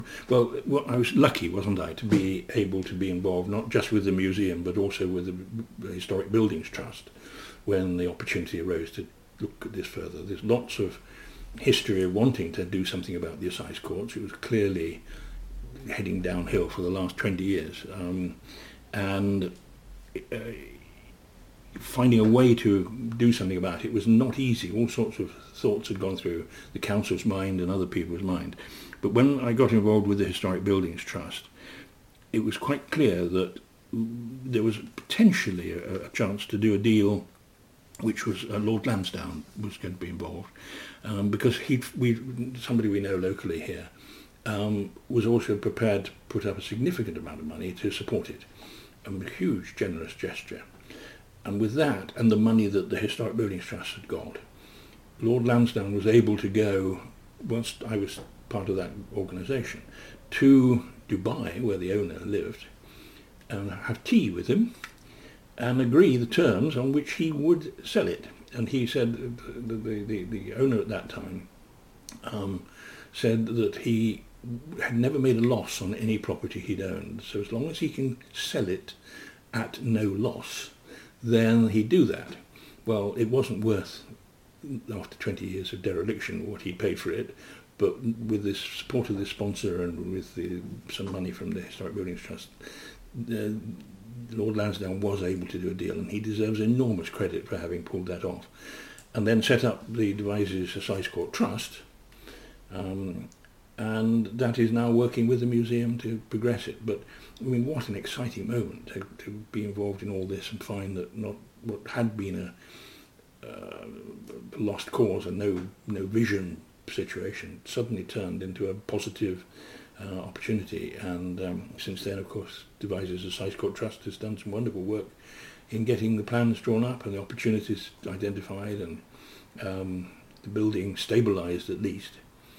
Well, I was lucky, wasn't I, to be able to be involved not just with the museum but also with the Historic Buildings Trust when the opportunity arose to look at this further. There's lots of history of wanting to do something about the assize courts. It was clearly heading downhill for the last 20 years. And finding a way to do something about it was not easy. All sorts of thoughts had gone through the council's mind and other people's mind. But when I got involved with the Historic Buildings Trust, it was quite clear that there was potentially a chance to do a deal which was Lord Lansdowne was going to be involved, because somebody we know locally here was also prepared to put up a significant amount of money to support it. A huge, generous gesture. And with that, and the money that the Historic Buildings Trust had got, Lord Lansdowne was able to go, whilst I was part of that organisation, to Dubai, where the owner lived, and have tea with him, and agree the terms on which he would sell it. And he said, the owner at that time, said that he had never made a loss on any property he'd owned. So as long as he can sell it at no loss, then he'd do that. Well, it wasn't worth, after 20 years of dereliction, what he paid for it, but with the support of the sponsor and with some money from the Historic Buildings Trust, Lord Lansdowne was able to do a deal, and he deserves enormous credit for having pulled that off. And then set up the Devizes Assize Court Trust, and that is now working with the museum to progress it. But I mean, what an exciting moment to be involved in all this and find that not what had been a lost cause and no vision situation suddenly turned into a positive opportunity. And since then, of course, Devizes Assize Court Trust has done some wonderful work in getting the plans drawn up and the opportunities identified and the building stabilised at least.